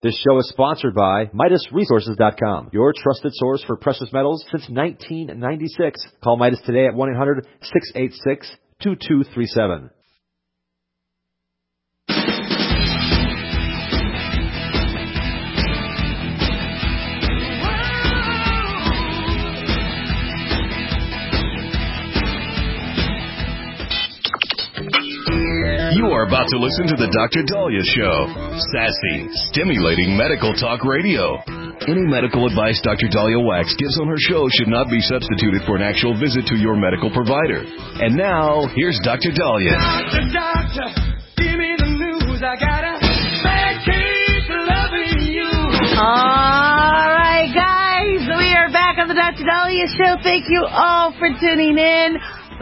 This show is sponsored by MidasResources.com, your trusted source for precious metals since 1996. Call Midas today at 1-800-686-2237. You are about to listen to the Dr. Daliah Show. Sassy, stimulating medical talk radio. Any medical advice Dr. Daliah Wax gives on her show should not be substituted for an actual visit to your medical provider. And now, here's Dr. Daliah. Doctor, give me the news. I got a bad case of loving you. All right, guys. We are back on the Dr. Daliah Show. Thank you all for tuning in.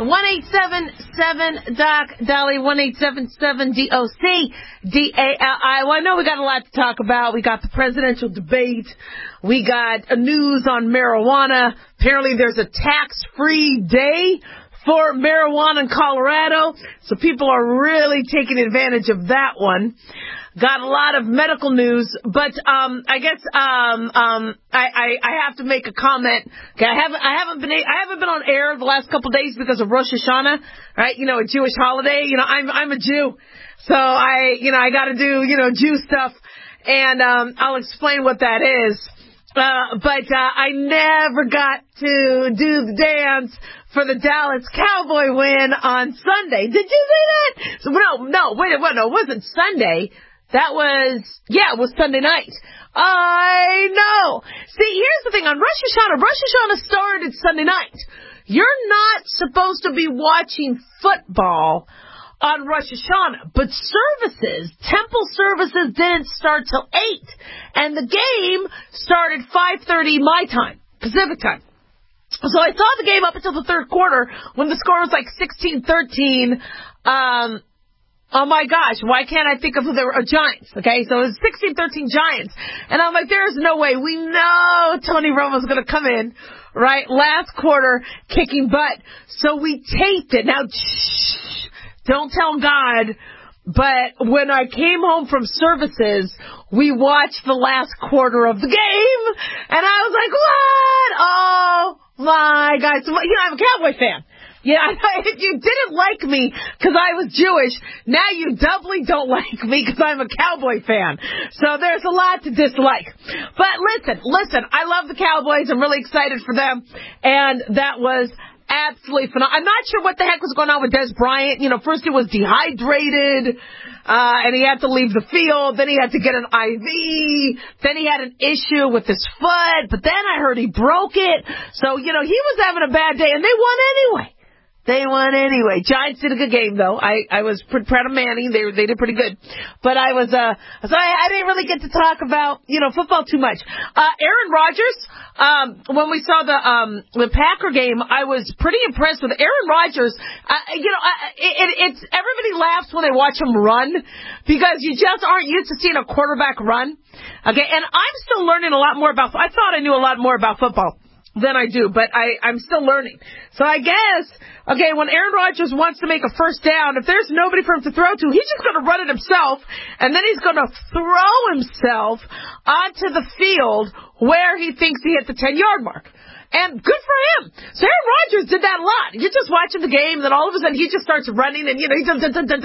1-877-DOC-DALI, 1-877-DOC-DALI. Well, I know we got a lot to talk about. We got the presidential debate. We got news on marijuana. Apparently there's a tax-free day for marijuana in Colorado. So people are really taking advantage of that one. Got a lot of medical news, but I guess I have to make a comment. Okay, I haven't been on air the last couple of days because of Rosh Hashanah, right? You know, a Jewish holiday. You know, I'm a Jew, so I got to do Jew stuff, and I'll explain what that is. But I never got to do the dance for the Dallas Cowboy win on Sunday. Did you see that? So, no, it wasn't Sunday. It was Sunday night. I know. See, here's the thing. On Rosh Hashanah started Sunday night. You're not supposed to be watching football on Rosh Hashanah, but temple services didn't start till 8, and the game started 5:30 my time, Pacific time. So I saw the game up until the third quarter when the score was like 16-13. Oh my gosh, why can't I think of who they were? Giants, okay? So it was 16-13 Giants. And I'm like, there's no way. We know Tony Romo's going to come in, right? Last quarter, kicking butt. So we taped it. Now, don't tell God, but when I came home from services, we watched the last quarter of the game. And I was like, what? Oh my God. So, I'm a Cowboy fan. Yeah, if you didn't like me because I was Jewish, now you doubly don't like me because I'm a Cowboy fan. So there's a lot to dislike. But listen, I love the Cowboys. I'm really excited for them. And that was absolutely phenomenal. I'm not sure what the heck was going on with Des Bryant. First he was dehydrated, and he had to leave the field. Then he had to get an IV. Then he had an issue with his foot. But then I heard he broke it. So, he was having a bad day, and they won anyway. Giants did a good game, though. I was pretty proud of Manning. They did pretty good. But I didn't really get to talk about, football too much. Aaron Rodgers, when we saw the Packer game, I was pretty impressed with Aaron Rodgers. It's everybody laughs when they watch him run because you just aren't used to seeing a quarterback run. Okay, and I'm still learning a lot more about, I thought I knew a lot more about football than I do, but I'm still learning. So I guess, when Aaron Rodgers wants to make a first down, if there's nobody for him to throw to, he's just going to run it himself, and then he's going to throw himself onto the field where he thinks he hit the 10-yard mark. And good for him. So Aaron Rodgers did that a lot. You're just watching the game, and then all of a sudden he just starts running, and he does, and then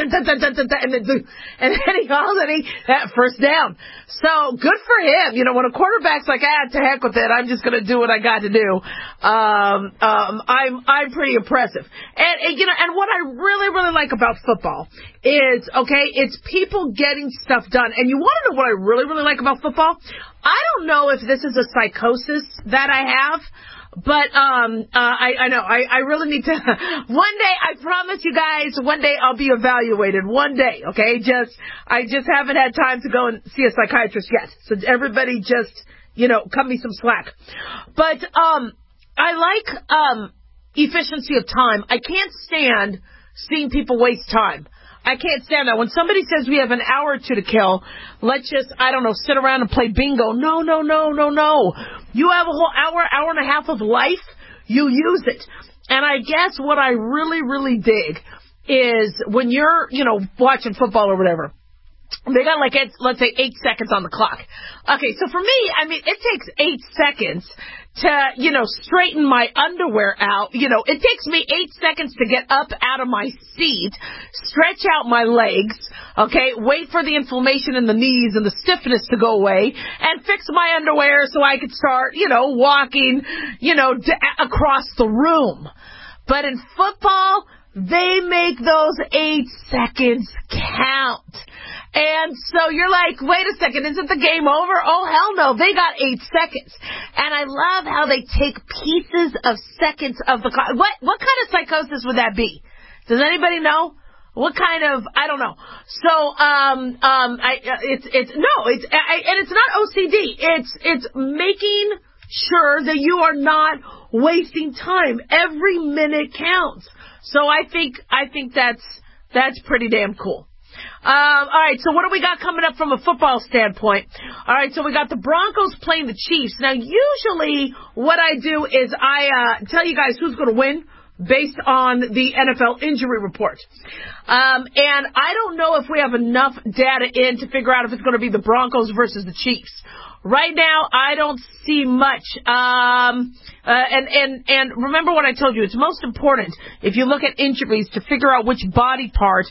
he calls it that first down. So good for him. When a quarterback's like, to heck with it, I'm just going to do what I got to do. I'm pretty impressive. And what I really, really like about football is, it's people getting stuff done. And you want to know what I really, really like about football? I don't know if this is a psychosis that I have, but I know I really need to. One day, I promise you guys, one day I'll be evaluated. One day, okay? I just haven't had time to go and see a psychiatrist yet. So everybody just, cut me some slack. But I like efficiency of time. I can't stand seeing people waste time. I can't stand that. When somebody says we have an hour or two to kill, let's just, sit around and play bingo. No. You have a whole hour and a half of life. You use it. And I guess what I really, really dig is when you're, watching football or whatever, They got like, let's say 8 seconds on the clock. Okay, so for me, I mean, it takes 8 seconds to, straighten my underwear out. It takes me 8 seconds to get up out of my seat, stretch out my legs, okay, wait for the inflammation in the knees and the stiffness to go away, and fix my underwear so I could start, walking, across the room. But in football, they make those 8 seconds count. And so you're like, wait a second, isn't the game over? Oh, hell no, they got 8 seconds. And I love how they take pieces of seconds of the clock. What kind of psychosis would that be? Does anybody know? What kind of, I don't know. So, it's not OCD. It's making sure that you are not wasting time. Every minute counts. So I think that's pretty damn cool. All right, so what do we got coming up from a football standpoint? All right, so we got the Broncos playing the Chiefs. Now, usually what I do is I tell you guys who's going to win based on the NFL injury report. And I don't know if we have enough data in to figure out if it's going to be the Broncos versus the Chiefs. Right now, I don't see much. And remember what I told you. It's most important, if you look at injuries, to figure out which body part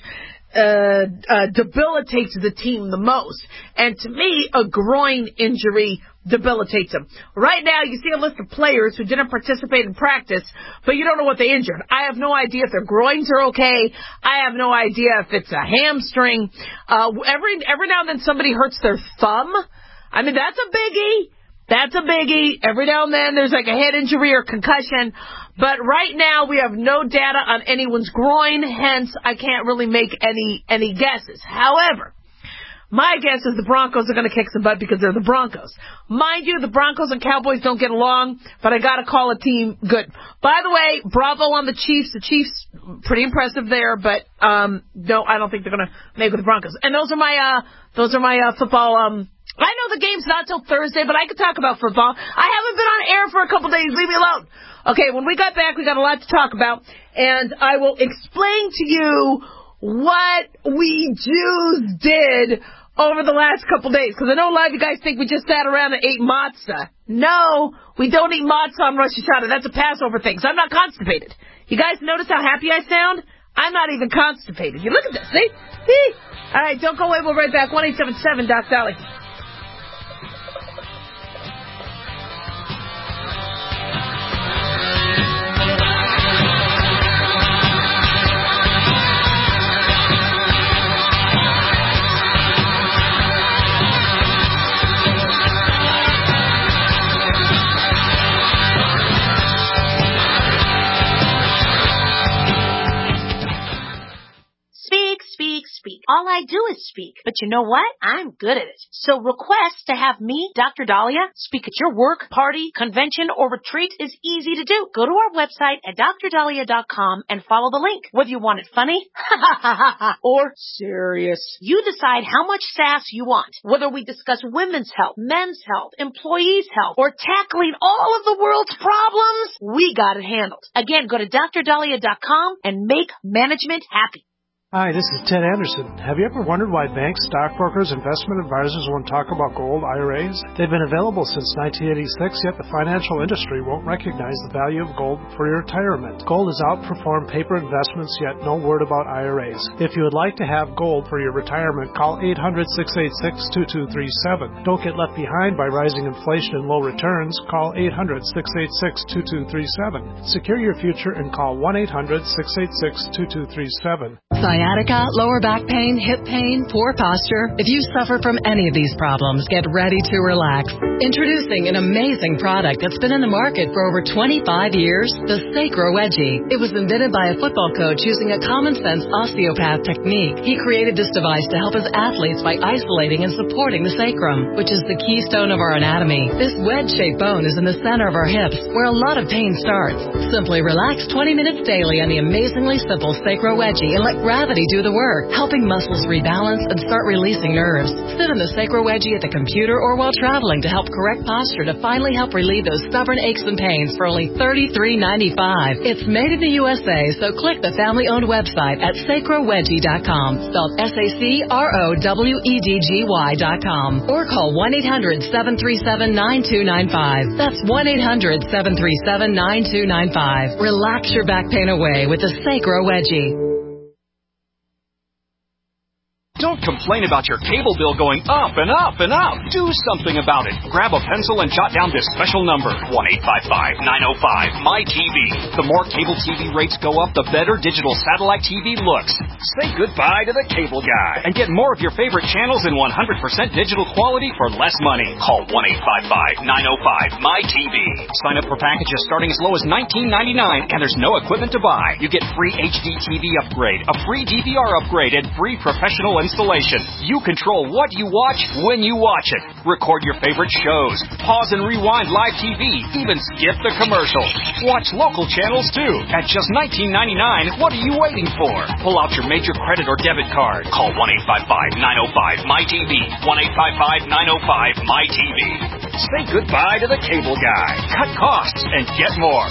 debilitates the team the most. And to me, a groin injury debilitates them. Right now, you see a list of players who didn't participate in practice, but you don't know what they injured. I have no idea if their groins are okay. I have no idea if it's a hamstring. Every now and then somebody hurts their thumb. I mean, that's a biggie. That's a biggie. Every now and then there's like a head injury or concussion. But right now we have no data on anyone's groin, hence I can't really make any guesses. However, my guess is the Broncos are going to kick some butt because they're the Broncos. Mind you, the Broncos and Cowboys don't get along, but I got to call a team good. By the way, bravo on the Chiefs. The Chiefs, pretty impressive there, but no, I don't think they're going to make with the Broncos. And those are my football. I know the game's not till Thursday, but I could talk about football. I haven't been on air for a couple days. Leave me alone. Okay, when we got back, we got a lot to talk about, and I will explain to you what we Jews did over the last couple days. Because I know a lot of you guys think we just sat around and ate matzah. No, we don't eat matzah on Rosh Hashanah. That's a Passover thing, so I'm not constipated. You guys notice how happy I sound? I'm not even constipated. You look at this, see? See? All right, don't go away. We'll be right back. 1-877-DOC-DOLLY. Speak. All I do is speak. But you know what? I'm good at it. So request to have me, Dr. Dahlia, speak at your work, party, convention, or retreat is easy to do. Go to our website at drdahlia.com and follow the link. Whether you want it funny, or serious, you decide how much sass you want. Whether we discuss women's health, men's health, employees' health, or tackling all of the world's problems, we got it handled. Again, go to drdahlia.com and make management happy. Hi, this is Ted Anderson. Have you ever wondered why banks, stockbrokers, investment advisors won't talk about gold IRAs? They've been available since 1986, yet the financial industry won't recognize the value of gold for your retirement. Gold has outperformed paper investments, yet no word about IRAs. If you would like to have gold for your retirement, call 800-686-2237. Don't get left behind by rising inflation and low returns. Call 800-686-2237. Secure your future and call 1-800-686-2237. Sciatica, lower back pain, hip pain, poor posture. If you suffer from any of these problems, get ready to relax. Introducing an amazing product that's been in the market for over 25 years, the Sacro Wedgie. It was invented by a football coach using a common-sense osteopath technique. He created this device to help his athletes by isolating and supporting the sacrum, which is the keystone of our anatomy. This wedge-shaped bone is in the center of our hips, where a lot of pain starts. Simply relax 20 minutes daily on the amazingly simple Sacro Wedgie and let gravity gravity do the work, helping muscles rebalance and start releasing nerves. Sit in the Sacro Wedgie at the computer or while traveling to help correct posture to finally help relieve those stubborn aches and pains for only $33.95. It's made in the USA, so click the family-owned website at sacrowedgie.com, spelled SACROWEDGY.com, or call 1-800-737-9295. That's 1-800-737-9295. Relax your back pain away with the Sacro Wedgie. Don't complain about your cable bill going up and up and up. Do something about it. Grab a pencil and jot down this special number, 1-855-905-MY-TV. The more cable TV rates go up, the better digital satellite TV looks. Say goodbye to the cable guy and get more of your favorite channels in 100% digital quality for less money. Call 1-855-905-MY-TV. Sign up for packages starting as low as $19.99, and there's no equipment to buy. You get free HD TV upgrade, a free DVR upgrade, and free professional installation. You control what you watch when you watch it. Record your favorite shows. Pause and rewind live TV. Even skip the commercials. Watch local channels too. At just $19.99, what are you waiting for? Pull out your major credit or debit card. Call 1-855-905-MY-TV. 1-855-905-MY-TV. Say goodbye to the cable guy. Cut costs and get more.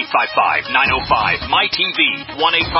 1-855-905-MY-TV.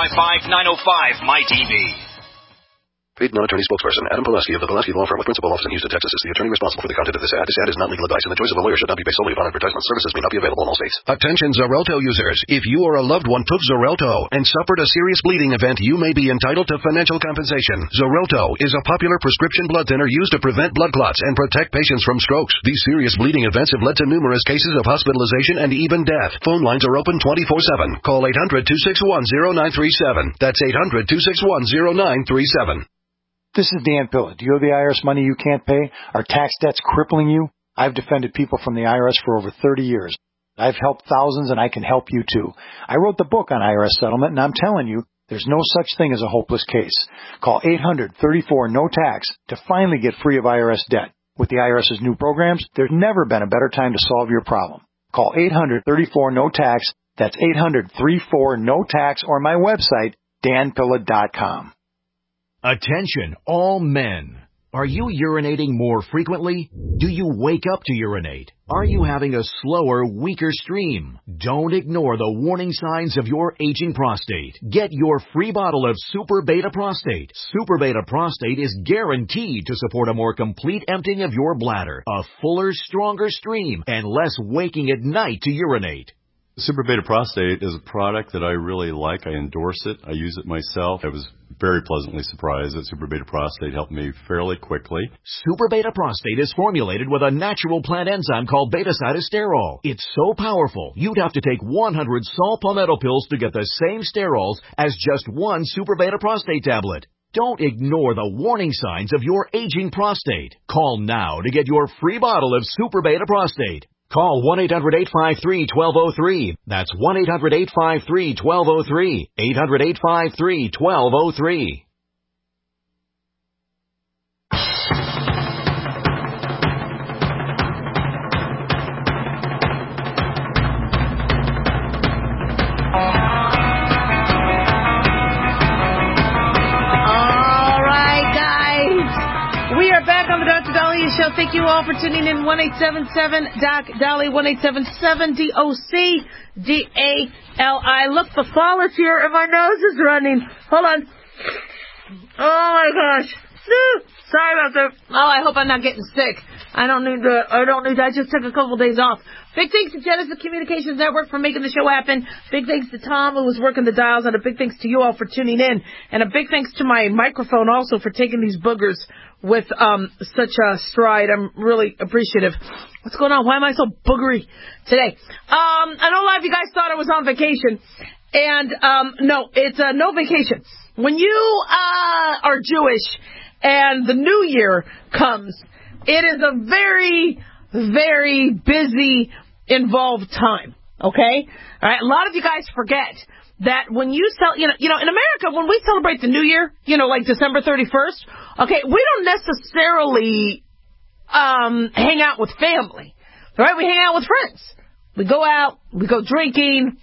1-855-905-MY-TV. Paid non-attorney spokesperson Adam Pulaski of the Pulaski Law Firm with principal office in Houston, Texas is the attorney responsible for the content of this ad. This ad is not legal advice, and the choice of a lawyer should not be based solely upon advertisement. Services may not be available in all states. Attention Xarelto users. If you or a loved one took Xarelto and suffered a serious bleeding event, you may be entitled to financial compensation. Xarelto is a popular prescription blood thinner used to prevent blood clots and protect patients from strokes. These serious bleeding events have led to numerous cases of hospitalization and even death. Phone lines are open 24/7. Call 800-261-0937. That's 800-261-0937. This is Dan Pilla. Do you owe the IRS money you can't pay? Are tax debts crippling you? I've defended people from the IRS for over 30 years. I've helped thousands, and I can help you too. I wrote the book on IRS settlement, and I'm telling you, there's no such thing as a hopeless case. Call 800-34-NO-TAX to finally get free of IRS debt. With the IRS's new programs, there's never been a better time to solve your problem. Call 800-34-NO-TAX. That's 800-34-NO-TAX, or my website, danpilla.com. Attention, all men. Are you urinating more frequently? Do you wake up to urinate? Are you having a slower, weaker stream? Don't ignore the warning signs of your aging prostate. Get your free bottle of Super Beta Prostate. Super Beta Prostate is guaranteed to support a more complete emptying of your bladder, a fuller, stronger stream, and less waking at night to urinate. Super Beta Prostate is a product that I really like. I endorse it. I use it myself. I was very pleasantly surprised that Super Beta Prostate helped me fairly quickly. Super Beta Prostate is formulated with a natural plant enzyme called beta-cytosterol. It's so powerful, you'd have to take 100 salt palmetto pills to get the same sterols as just one Super Beta Prostate tablet. Don't ignore the warning signs of your aging prostate. Call now to get your free bottle of Super Beta Prostate. Call 1-800-853-1203. That's 1-800-853-1203. 800-853-1203. Show. Thank you all for tuning in. 1-877-DOC-DOLLY, 1-877-DOC-DALI. Look, the fall is here and my nose is running. Hold on. Oh my gosh. Sorry about that. Oh, I hope I'm not getting sick. I don't need to. I just took a couple days off. Big thanks to Genesis Communications Network for making the show happen. Big thanks to Tom, who was working the dials, and a big thanks to you all for tuning in. And a big thanks to my microphone also for taking these boogers with such a stride. I'm really appreciative. What's going on? Why am I so boogery today? I know a lot of you guys thought I was on vacation. And no, it's no vacation. When you are Jewish and the New Year comes, it is a very, very busy, involved time, okay? All right, a lot of you guys forget that when you in America, when we celebrate the New Year, like December 31st, okay, we don't necessarily hang out with family, all right? We hang out with friends. We go out, we go drinking,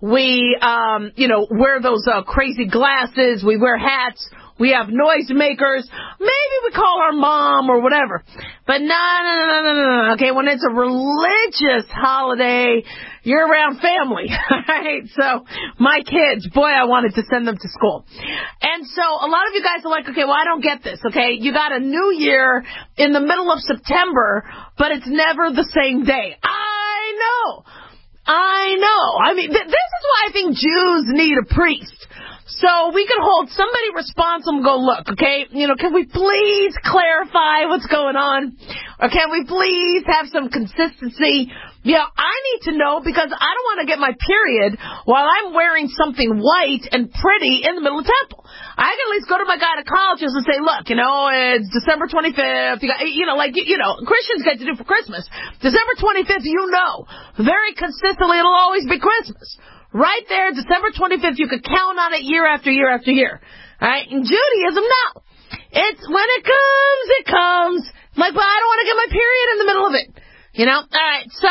We, wear those crazy glasses. We wear hats. We have noisemakers. Maybe we call our mom or whatever. But no. Okay, when it's a religious holiday, you're around family, right? So my kids, boy, I wanted to send them to school. And so a lot of you guys are like, okay, well, I don't get this, okay? You got a new year in the middle of September, but it's never the same day. I know. I mean, this is why I think Jews need a priest. So we could hold somebody responsible and go, look, okay, can we please clarify what's going on? Or can we please have some consistency? I need to know because I don't want to get my period while I'm wearing something white and pretty in the middle of the temple. I can at least go to my gynecologist and say, look, it's December 25th. Christians get to do for Christmas. December 25th, very consistently it'll always be Christmas. Right there, December 25th, you could count on it year after year after year. All right? In Judaism, no. It's when it comes, it comes. Like, but I don't want to get my period in the middle of it. All right, so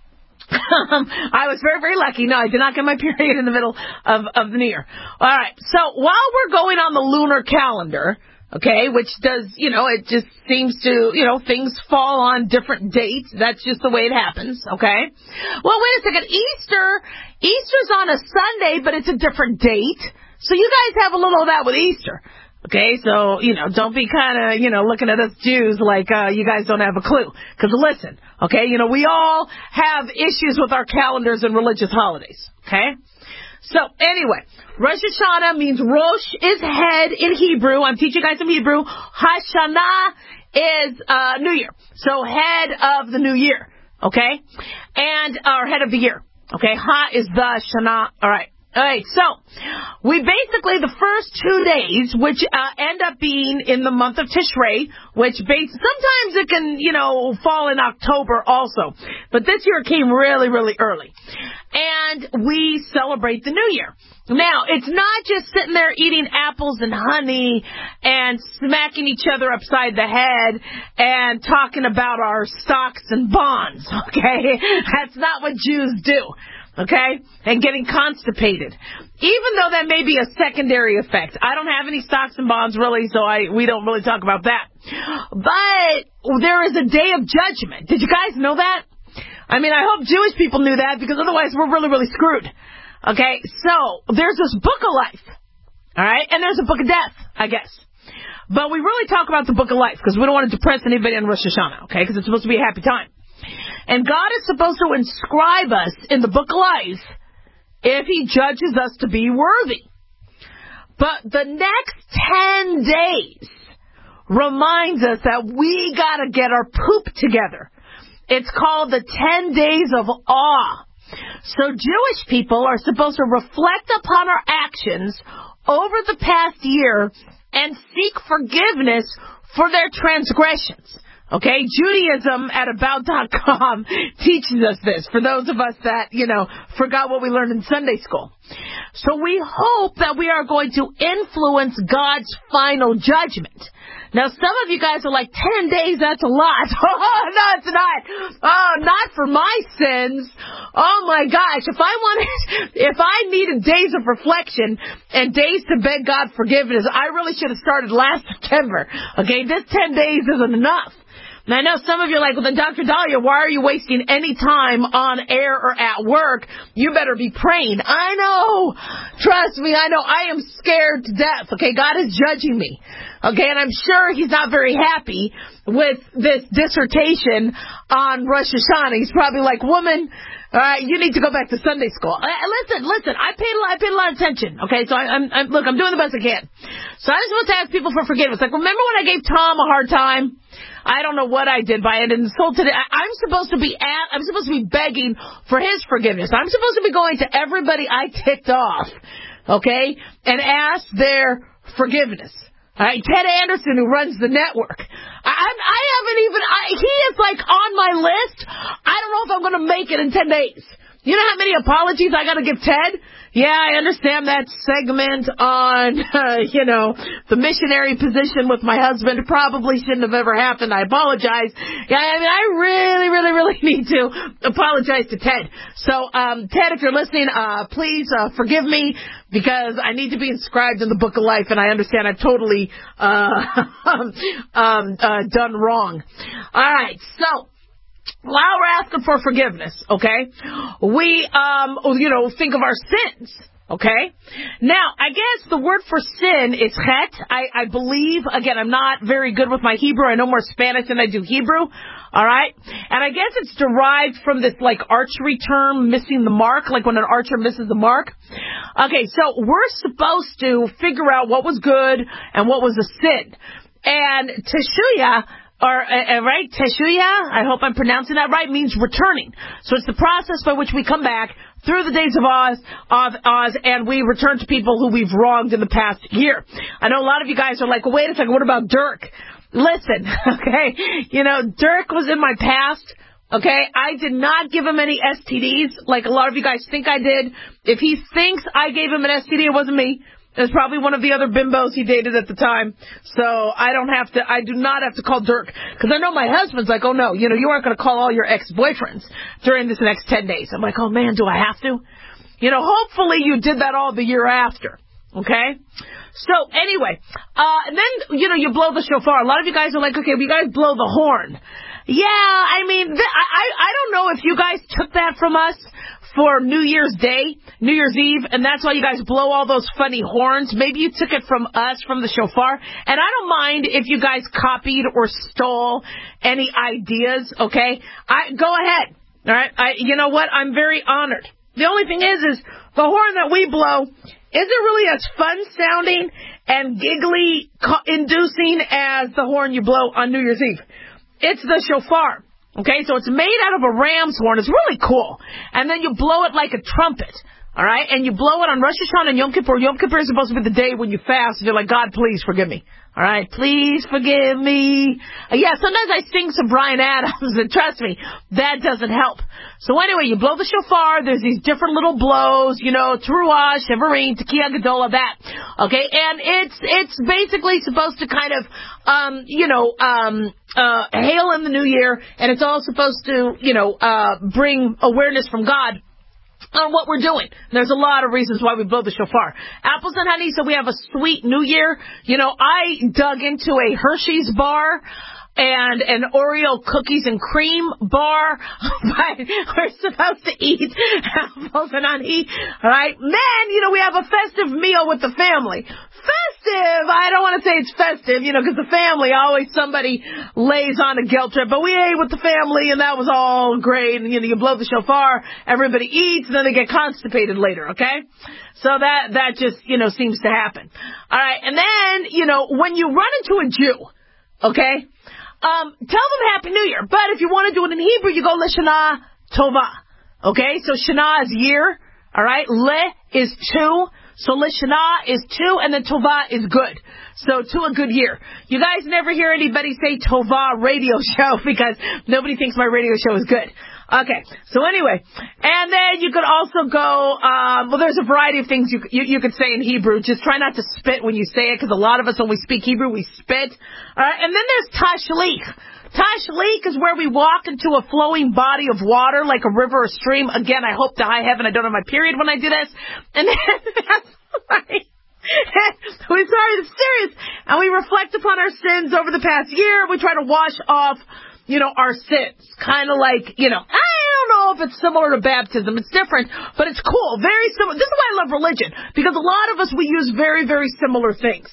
I was very, very lucky. No, I did not get my period in the middle of the new year. All right, so while we're going on the lunar calendar, okay, which does, it just seems to, things fall on different dates. That's just the way it happens, okay? Well, wait a second. Easter's on a Sunday, but it's a different date. So you guys have a little of that with Easter. Okay, so, don't be kind of, looking at us Jews like you guys don't have a clue. Because listen, okay, we all have issues with our calendars and religious holidays, okay? So, anyway, Rosh Hashanah means Rosh is head in Hebrew. I'm teaching you guys some Hebrew. Hashanah is New Year. So, head of the new year, okay? Or head of the year, okay? Ha is the Shana. All right. All right, so we basically, the first 2 days, which end up being in the month of Tishrei, which sometimes it can, fall in October also. But this year it came really, really early. And we celebrate the New Year. Now, it's not just sitting there eating apples and honey and smacking each other upside the head and talking about our stocks and bonds, okay? That's not what Jews do. Okay? And getting constipated. Even though that may be a secondary effect. I don't have any stocks and bonds really, so we don't really talk about that. But there is a day of judgment. Did you guys know that? I mean, I hope Jewish people knew that because otherwise we're really, really screwed. Okay? So, there's this book of life. Alright? And there's a book of death, I guess. But we really talk about the book of life because we don't want to depress anybody on Rosh Hashanah, okay? Because it's supposed to be a happy time. And God is supposed to inscribe us in the book of life if He judges us to be worthy. But the next 10 days reminds us that we got to get our poop together. It's called the 10 days of awe. So Jewish people are supposed to reflect upon our actions over the past year and seek forgiveness for their transgressions. Okay, Judaism at About.com teaches us this, for those of us that, forgot what we learned in Sunday school. So we hope that we are going to influence God's final judgment. Now, some of you guys are like, 10 days, that's a lot. Oh, no, it's not. Oh, not for my sins. Oh, my gosh. If I needed days of reflection and days to beg God forgiveness, I really should have started last September. Okay, this 10 days isn't enough. And I know some of you are like, well, then, Dr. Dahlia, why are you wasting any time on air or at work? You better be praying. I know. Trust me, I know. I am scared to death. Okay, God is judging me. Okay, and I'm sure He's not very happy with this dissertation on Rosh Hashanah. He's probably like, woman, you need to go back to Sunday school. Listen, I paid a lot of attention. Okay, so I'm doing the best I can. So I just want to ask people for forgiveness. Like, remember when I gave Tom a hard time? I don't know what I did by it, and insulted it. I'm supposed to be begging for his forgiveness. I'm supposed to be going to everybody I ticked off, okay, and ask their forgiveness. All right, Ted Anderson, who runs the network. He is like on my list. I don't know if I'm going to make it in 10 days. You know how many apologies I got to give Ted? Yeah, I understand that segment on, the missionary position with my husband probably shouldn't have ever happened. I apologize. Yeah, I mean, I really, really, really really need to apologize to Ted. So, Ted, if you're listening, please forgive me because I need to be inscribed in the Book of Life, and I understand I've totally done wrong. All right, so while we're asking for forgiveness, okay, we, think of our sins. Okay? Now, I guess the word for sin is chet. I believe, again, I'm not very good with my Hebrew. I know more Spanish than I do Hebrew. All right? And I guess it's derived from this, archery term, missing the mark, like when an archer misses the mark. Okay, so we're supposed to figure out what was good and what was a sin. And teshuya, right? Teshuya, I hope I'm pronouncing that right, means returning. So it's the process by which we come back through the days of Oz, and we return to people who we've wronged in the past year. I know a lot of you guys are like, well, wait a second, what about Dirk? Listen, okay, Dirk was in my past, okay? I did not give him any STDs like a lot of you guys think I did. If he thinks I gave him an STD, it wasn't me. It was probably one of the other bimbos he dated at the time. So I do not have to call Dirk. Because I know my husband's like, oh no, you aren't going to call all your ex-boyfriends during this next 10 days. I'm like, oh man, do I have to? Hopefully you did that all the year after. Okay? So anyway, and then, you blow the shofar. A lot of you guys are like, okay, well, you guys blow the horn. Yeah, I mean, I don't know if you guys took that from us for New Year's Day, New Year's Eve, and that's why you guys blow all those funny horns. Maybe you took it from us, from the shofar. And I don't mind if you guys copied or stole any ideas, okay? Go ahead, all right? You know what? I'm very honored. The only thing is the horn that we blow isn't really as fun-sounding and giggly-inducing as the horn you blow on New Year's Eve. It's the shofar. Okay, so it's made out of a ram's horn. It's really cool. And then you blow it like a trumpet. All right? And you blow it on Rosh Hashanah and Yom Kippur. Yom Kippur is supposed to be the day when you fast and you're like, God, please forgive me. All right? Please forgive me. Yeah, sometimes I sing some Bryan Adams, and trust me, that doesn't help. So anyway, you blow the shofar. There's these different little blows, Teruah, Shevarim, Tekiah Gedolah, that. Okay? And it's basically supposed to kind of, hail in the new year, and it's all supposed to, bring awareness from God on what we're doing. There's a lot of reasons why we blow the shofar. Apples and honey, so we have a sweet new year. I dug into a Hershey's bar and an Oreo cookies and cream bar, but we're supposed to eat apples and honey, all right? Then, we have a festive meal with the family. Festive, I don't want to say it's festive, because the family, always somebody lays on a guilt trip, but we ate with the family, and that was all great, and, you blow the shofar, everybody eats, and then they get constipated later, okay? So that just, seems to happen. All right, and then, when you run into a Jew, okay, tell them Happy New Year. But if you want to do it in Hebrew, you go L'Shana Tova. Okay? So Shana is year. All right? Le is 2. So L'Shana is 2, and then Tova is good. So to a good year. You guys never hear anybody say Tova radio show because nobody thinks my radio show is good. Okay, so anyway, and then you could also go, there's a variety of things you could say in Hebrew. Just try not to spit when you say it, because a lot of us, when we speak Hebrew, we spit. All right, and then there's Tashlich. Tashlich is where we walk into a flowing body of water, like a river or stream. Again, I hope to high heaven I don't have my period when I do this. And then that's right. We're sorry, it's serious. And we reflect upon our sins over the past year. We try to wash off our sins. Kind of like, I don't know if it's similar to baptism. It's different, but it's cool. Very similar. This is why I love religion, because a lot of us, we use very, very similar things.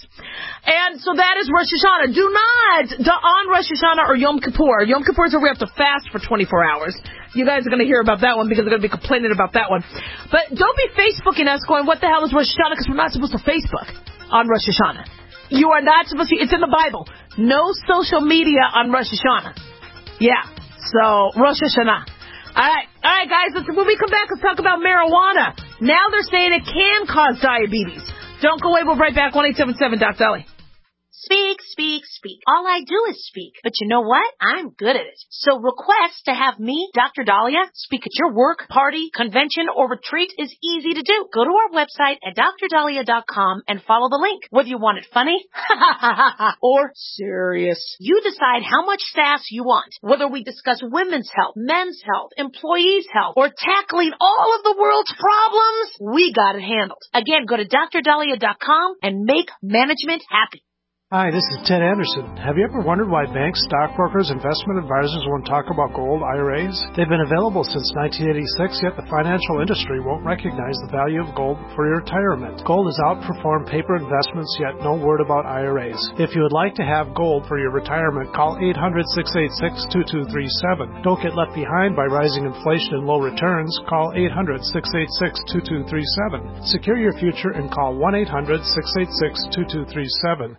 And so that is Rosh Hashanah. Do not, on Rosh Hashanah or Yom Kippur. Yom Kippur is where we have to fast for 24 hours. You guys are going to hear about that one because they're going to be complaining about that one. But don't be Facebooking us going, what the hell is Rosh Hashanah? Because we're not supposed to Facebook on Rosh Hashanah. You are not supposed to. It's in the Bible. No social media on Rosh Hashanah. Yeah, so Rosh Hashanah. All right, guys, when we come back, let's talk about marijuana. Now they're saying it can cause diabetes. Don't go away, we'll be right back, 1-877-DOC-DOLLY. Speak, speak, speak. All I do is speak. But you know what? I'm good at it. So request to have me, Dr. Dahlia, speak at your work, party, convention, or retreat is easy to do. Go to our website at drdahlia.com and follow the link. Whether you want it funny or serious, you decide how much sass you want. Whether we discuss women's health, men's health, employees' health, or tackling all of the world's problems, we got it handled. Again, go to drdahlia.com and make management happy. Hi, this is Ted Anderson. Have you ever wondered why banks, stockbrokers, investment advisors won't talk about gold IRAs? They've been available since 1986, yet the financial industry won't recognize the value of gold for your retirement. Gold has outperformed paper investments, yet no word about IRAs. If you would like to have gold for your retirement, call 800-686-2237. Don't get left behind by rising inflation and low returns. Call 800-686-2237. Secure your future and call 1-800-686-2237.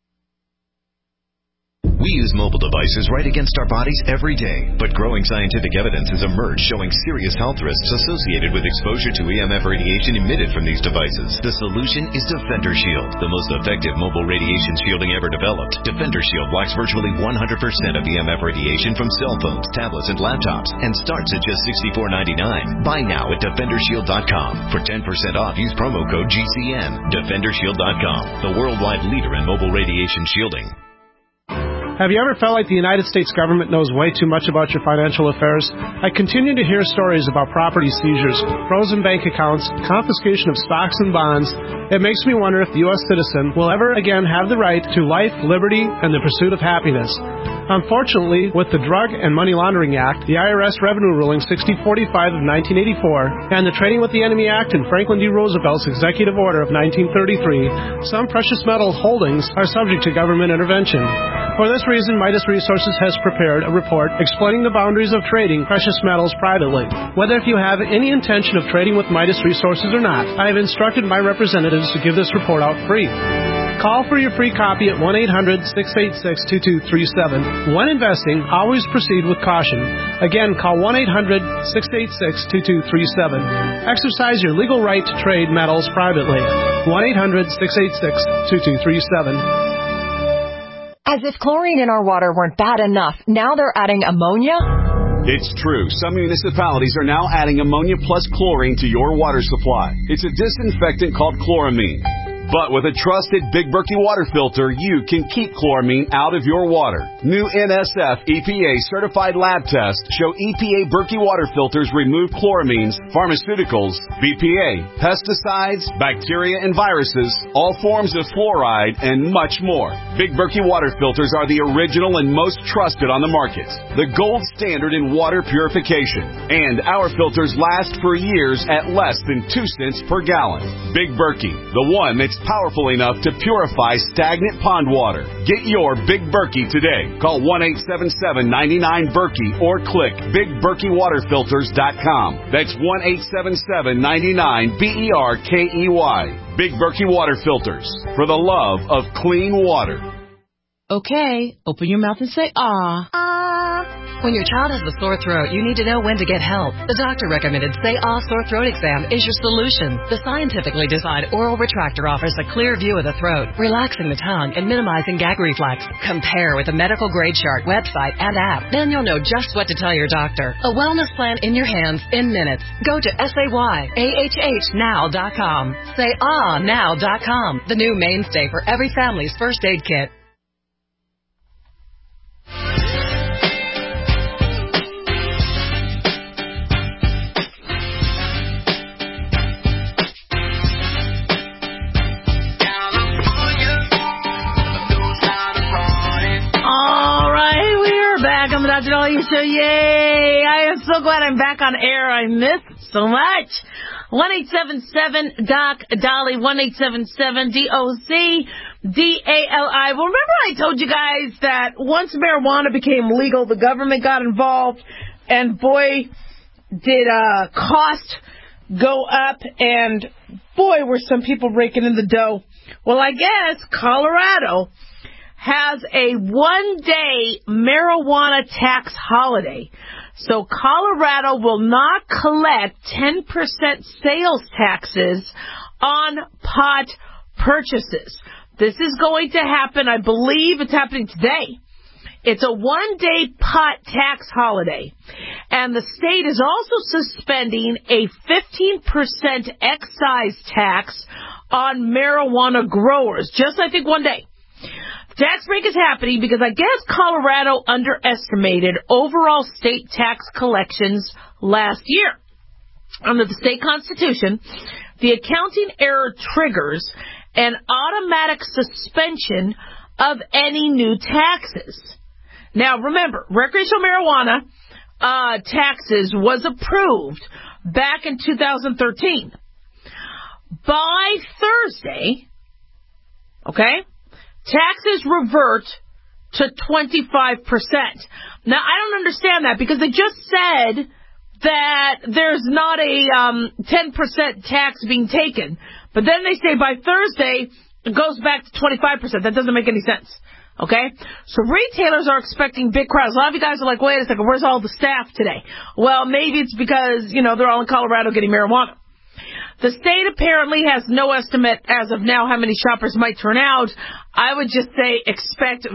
We use mobile devices right against our bodies every day, but growing scientific evidence has emerged showing serious health risks associated with exposure to EMF radiation emitted from these devices. The solution is Defender Shield, the most effective mobile radiation shielding ever developed. Defender Shield blocks virtually 100% of EMF radiation from cell phones, tablets, and laptops, and starts at just $64.99. Buy now at DefenderShield.com. For 10% off, use promo code GCN. DefenderShield.com, the worldwide leader in mobile radiation shielding. Have you ever felt like the United States government knows way too much about your financial affairs? I continue to hear stories about property seizures, frozen bank accounts, confiscation of stocks and bonds. It makes me wonder if the U.S. citizen will ever again have the right to life, liberty, and the pursuit of happiness. Unfortunately, with the Drug and Money Laundering Act, the IRS Revenue Ruling 6045 of 1984, and the Trading with the Enemy Act and Franklin D. Roosevelt's Executive Order of 1933, some precious metal holdings are subject to government intervention. For this reason, Midas Resources has prepared a report explaining the boundaries of trading precious metals privately. Whether if you have any intention of trading with Midas Resources or not, I have instructed my representatives to give this report out free. Call for your free copy at 1-800-686-2237. When investing, always proceed with caution. Again, call 1-800-686-2237. Exercise your legal right to trade metals privately. 1-800-686-2237. As if chlorine in our water weren't bad enough, now they're adding ammonia? It's true. Some municipalities are now adding ammonia plus chlorine to your water supply. It's a disinfectant called chloramine. But with a trusted Big Berkey water filter, you can keep chloramine out of your water. New NSF EPA certified lab tests show EPA Berkey water filters remove chloramines, pharmaceuticals, BPA, pesticides, bacteria and viruses, all forms of fluoride, and much more. Big Berkey water filters are the original and most trusted on the market. The gold standard in water purification. And our filters last for years at less than 2 cents per gallon. Big Berkey, the one that's powerful enough to purify stagnant pond water. Get your Big Berkey today. Call 1-877-99-BERKEY or click BigBerkeyWaterFilters.com. That's 1-877-99-BERKEY. Big Berkey Water Filters, for the love of clean water. Okay, open your mouth and say, ah. When your child has a sore throat, you need to know when to get help. The doctor recommended Say Ah Sore Throat Exam is your solution. The scientifically designed oral retractor offers a clear view of the throat, relaxing the tongue and minimizing gag reflex. Compare with the medical grade chart, website, and app. Then you'll know just what to tell your doctor. A wellness plan in your hands in minutes. Go to SayAHHNow.com. SayAhNow.com, the new mainstay for every family's first aid kit. Dr. Dahlia Show, yay! I am so glad I'm back on air. I missed so much. 1-877-DOC-DALI, 1-877-DOC-DALI. Well, remember I told you guys that once marijuana became legal, the government got involved, and boy, did cost go up, and boy, were some people raking in the dough. Well, I guess Colorado has a one-day marijuana tax holiday. So Colorado will not collect 10% sales taxes on pot purchases. This is going to happen, I believe it's happening today. It's a one-day pot tax holiday. And the state is also suspending a 15% excise tax on marijuana growers. Just, I think, one day. The tax break is happening because I guess Colorado underestimated overall state tax collections last year. Under the state constitution, the accounting error triggers an automatic suspension of any new taxes. Now, remember, recreational marijuana taxes was approved back in 2013. By Thursday, okay, taxes revert to 25%. Now, I don't understand that because they just said that there's not a 10% tax being taken. But then they say by Thursday, it goes back to 25%. That doesn't make any sense. Okay? So retailers are expecting big crowds. A lot of you guys are like, wait a second, where's all the staff today? Well, maybe it's because, they're all in Colorado getting marijuana. The state apparently has no estimate as of now how many shoppers might turn out. I would just say expect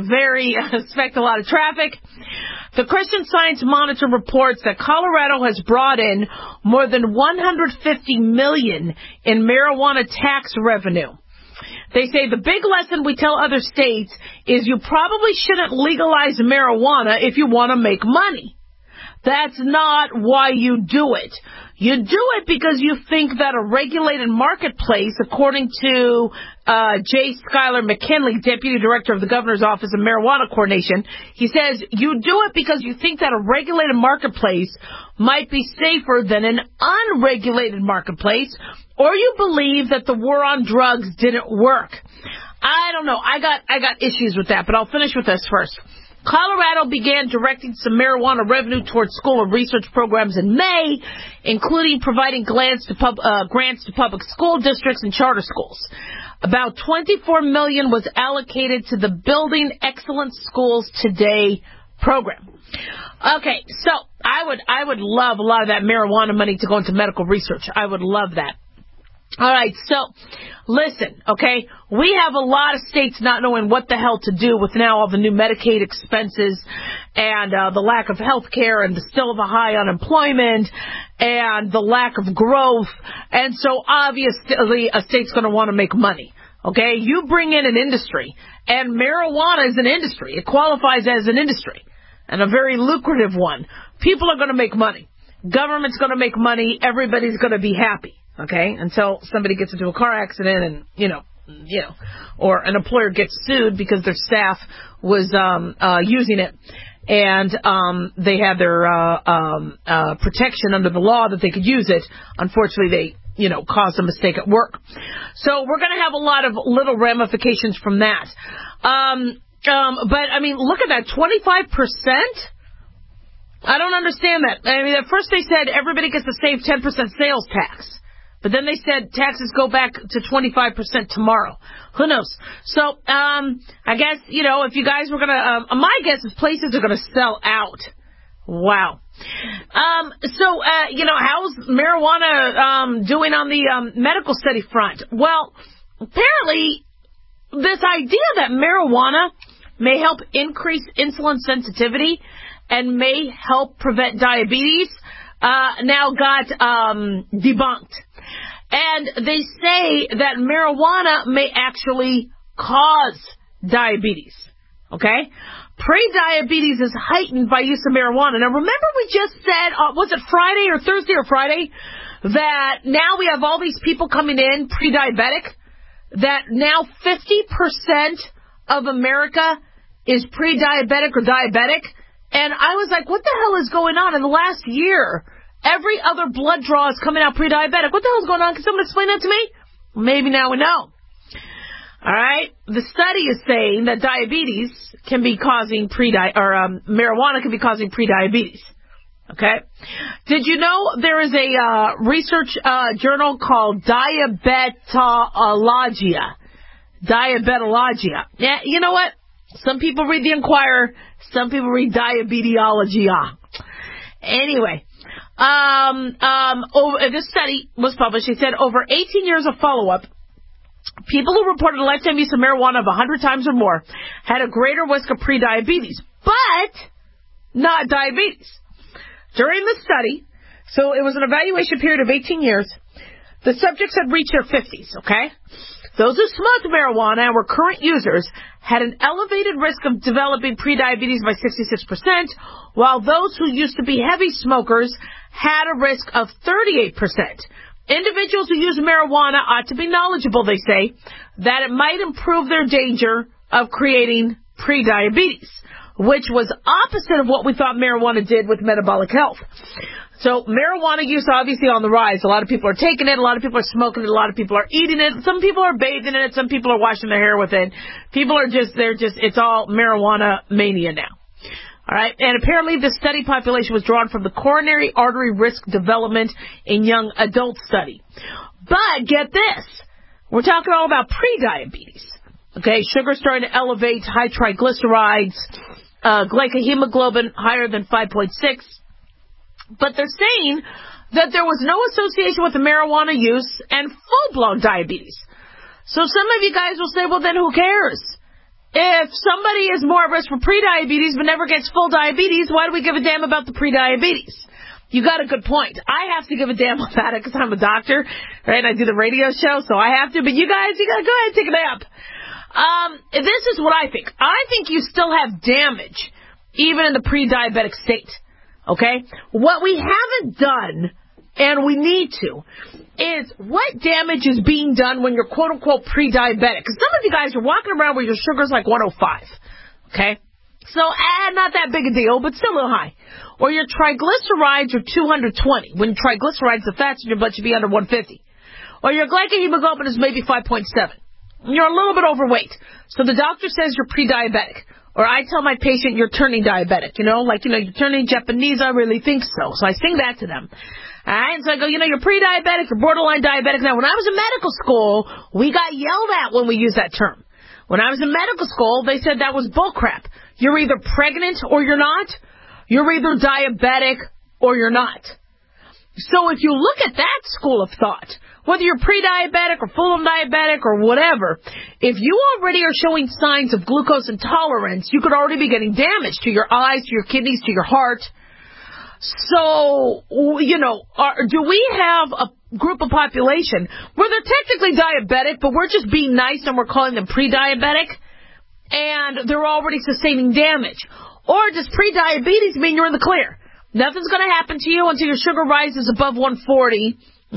a lot of traffic. The Christian Science Monitor reports that Colorado has brought in more than $150 million in marijuana tax revenue. They say the big lesson we tell other states is you probably shouldn't legalize marijuana if you want to make money. That's not why you do it. You do it because you think that a regulated marketplace, according to J. Schuyler McKinley, Deputy Director of the Governor's Office of Marijuana Coordination, he says you do it because you think that a regulated marketplace might be safer than an unregulated marketplace, or you believe that the war on drugs didn't work. I don't know. I got issues with that, but I'll finish with this first. Colorado began directing some marijuana revenue towards school and research programs in May, including providing grants to public school districts and charter schools. About $24 million was allocated to the Building Excellent Schools Today program. Okay, so I would love a lot of that marijuana money to go into medical research. I would love that. All right, so listen, okay, we have a lot of states not knowing what the hell to do with now all the new Medicaid expenses and the lack of health care and the still of a high unemployment and the lack of growth. And so obviously a state's going to want to make money, okay? You bring in an industry, and marijuana is an industry. It qualifies as an industry, and a very lucrative one. People are going to make money. Government's going to make money. Everybody's going to be happy. Okay, until somebody gets into a car accident and, or an employer gets sued because their staff was using it and they had their protection under the law that they could use it. Unfortunately, they, caused a mistake at work. So we're going to have a lot of little ramifications from that. But, I mean, look at that, 25%? I don't understand that. I mean, at first they said everybody gets the same 10% sales tax. But then they said taxes go back to 25% tomorrow. Who knows? So, I guess, if you guys were going to, my guess is places are going to sell out. Wow. So, how's marijuana, doing on the, medical study front? Well, apparently, this idea that marijuana may help increase insulin sensitivity and may help prevent diabetes, now got, debunked. And they say that marijuana may actually cause diabetes. Okay? Pre-diabetes is heightened by use of marijuana. Now, remember we just said, was it Friday or Thursday or Friday, that now we have all these people coming in pre-diabetic, that now 50% of America is pre-diabetic or diabetic? And I was like, what the hell is going on in the last year? Every other blood draw is coming out pre-diabetic. What the hell is going on? Can someone explain that to me? Maybe now we know. All right. The study is saying that diabetes can be causing marijuana can be causing pre-diabetes. Okay. Did you know there is a research journal called Diabetologia? Diabetologia. Yeah. You know what? Some people read the Inquirer. Some people read Diabetologia. Anyway. This study was published. It said over 18 years of follow-up, people who reported a lifetime use of marijuana of 100 times or more had a greater risk of prediabetes, but not diabetes. During the study, so it was an evaluation period of 18 years, the subjects had reached their 50s, okay? Those who smoked marijuana and were current users had an elevated risk of developing prediabetes by 66%, while those who used to be heavy smokers had a risk of 38%. Individuals who use marijuana ought to be knowledgeable, they say, that it might improve their danger of creating prediabetes, which was opposite of what we thought marijuana did with metabolic health. So marijuana use obviously on the rise. A lot of people are taking it. A lot of people are smoking it. A lot of people are eating it. Some people are bathing in it. Some people are washing their hair with it. People are it's all marijuana mania now. All right. And apparently the study population was drawn from the coronary artery risk development in young adult study. But get this. We're talking all about prediabetes. Okay. Sugar starting to elevate, high triglycerides, glycohemoglobin higher than 5.6. But they're saying that there was no association with the marijuana use and full-blown diabetes. So some of you guys will say, well, then who cares? If somebody is more at risk for prediabetes but never gets full diabetes, why do we give a damn about the prediabetes? You got a good point. I have to give a damn about it because I'm a doctor, right? I do the radio show, so I have to. But you guys, you got to go ahead and take a nap. This is what I think. I think you still have damage even in the pre-diabetic state. Okay? What we haven't done, and we need to, is what damage is being done when you're quote-unquote pre-diabetic. Because some of you guys are walking around where your sugar's like 105. Okay? So, not that big a deal, but still a little high. Or your triglycerides are 220. When triglycerides, the fats in your blood should be under 150. Or your glycohemoglobin is maybe 5.7. You're a little bit overweight. So the doctor says you're pre-diabetic. Or I tell my patient, you're turning diabetic, you're turning Japanese, I really think so. So I sing that to them. All right, so I go, you're pre-diabetic, you're borderline diabetic. Now, when I was in medical school, we got yelled at when we used that term. When I was in medical school, they said that was bullcrap. You're either pregnant or you're not. You're either diabetic or you're not. So if you look at that school of thought, whether you're pre-diabetic or full-on diabetic or whatever, if you already are showing signs of glucose intolerance, you could already be getting damage to your eyes, to your kidneys, to your heart. So, do we have a group of population where they're technically diabetic, but we're just being nice and we're calling them pre-diabetic, and they're already sustaining damage? Or does pre-diabetes mean you're in the clear? Nothing's going to happen to you until your sugar rises above 140,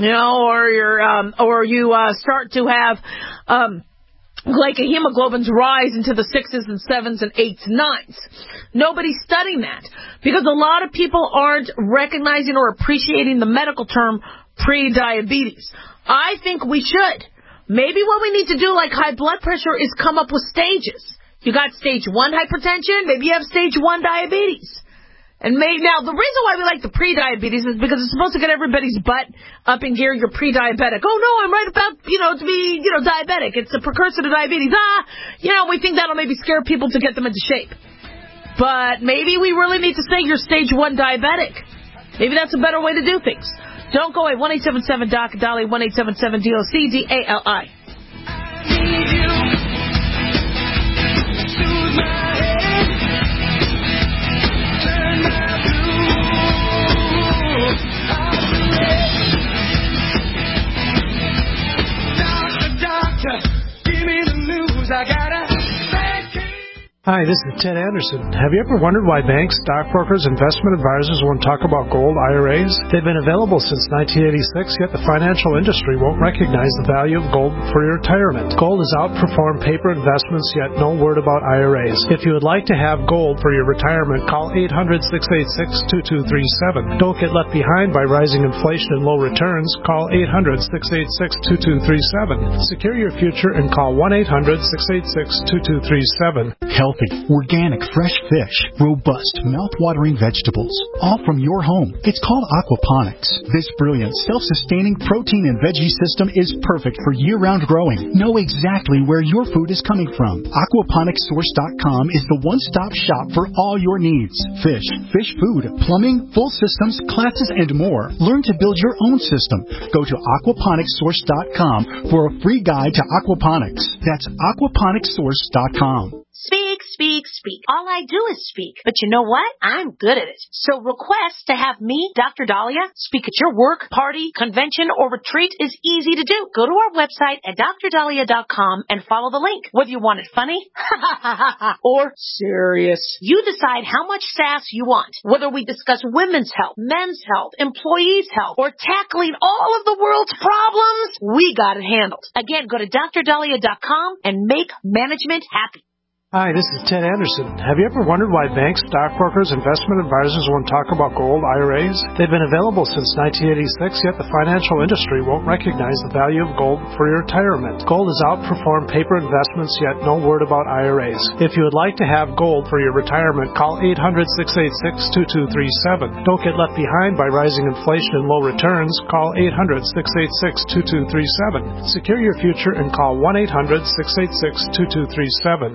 or you start to have glycohemoglobins rise into the 6s and 7s and 8s and 9s. Nobody's studying that because a lot of people aren't recognizing or appreciating the medical term pre-diabetes. I think we should. Maybe what we need to do, like high blood pressure, is come up with stages. You got stage 1 hypertension, maybe you have stage 1 diabetes. And now, the reason why we like the pre-diabetes is because it's supposed to get everybody's butt up in gear. You're pre-diabetic. Oh, no, I'm right about, to be, diabetic. It's a precursor to diabetes. We think that'll maybe scare people to get them into shape. But maybe we really need to say you're stage 1 diabetic. Maybe that's a better way to do things. Don't go away. 1-877-DOC-DALI, 1-877-DOC-DALI. Hi, this is Ted Anderson. Have you ever wondered why banks, stockbrokers, investment advisors won't talk about gold IRAs? They've been available since 1986, yet the financial industry won't recognize the value of gold for your retirement. Gold has outperformed paper investments, yet no word about IRAs. If you would like to have gold for your retirement, call 800-686-2237. Don't get left behind by rising inflation and low returns. Call 800-686-2237. Secure your future and call 1-800-686-2237. healthy, organic, fresh fish, robust, mouth-watering vegetables, all from your home. It's called aquaponics. This brilliant, self-sustaining protein and veggie system is perfect for year-round growing. Know exactly where your food is coming from. Aquaponicssource.com is the one-stop shop for all your needs. Fish food, plumbing, full systems, classes, and more. Learn to build your own system. Go to aquaponicssource.com for a free guide to aquaponics. That's aquaponicssource.com. Speak, speak, speak. All I do is speak. But you know what? I'm good at it. So request to have me, Dr. Dahlia, speak at your work, party, convention, or retreat is easy to do. Go to our website at drdahlia.com and follow the link. Whether you want it funny or serious, you decide how much sass you want. Whether we discuss women's health, men's health, employees' health, or tackling all of the world's problems, we got it handled. Again, go to drdahlia.com and make management happy. Hi, this is Ted Anderson. Have you ever wondered why banks, stockbrokers, investment advisors won't talk about gold IRAs? They've been available since 1986, yet the financial industry won't recognize the value of gold for your retirement. Gold has outperformed paper investments, yet no word about IRAs. If you would like to have gold for your retirement, call 800-686-2237. Don't get left behind by rising inflation and low returns. Call 800-686-2237. Secure your future and call 1-800-686-2237.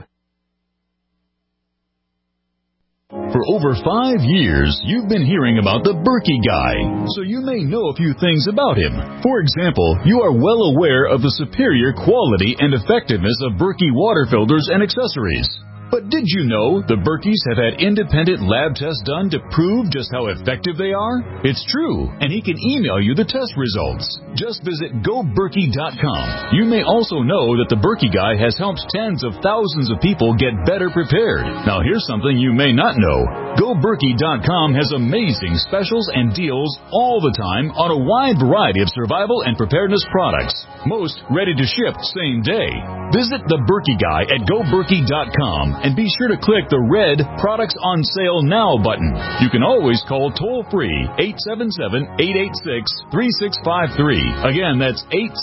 For over 5 years, you've been hearing about the Berkey Guy, so you may know a few things about him. For example, you are well aware of the superior quality and effectiveness of Berkey water filters and accessories. But did you know the Berkeys have had independent lab tests done to prove just how effective they are? It's true, and he can email you the test results. Just visit GoBerkey.com. You may also know that the Berkey Guy has helped tens of thousands of people get better prepared. Now here's something you may not know. GoBerkey.com has amazing specials and deals all the time on a wide variety of survival and preparedness products. Most ready to ship same day. Visit the Berkey Guy at GoBerkey.com. And be sure to click the red Products on Sale Now button. You can always call toll-free 877-886-3653. Again, that's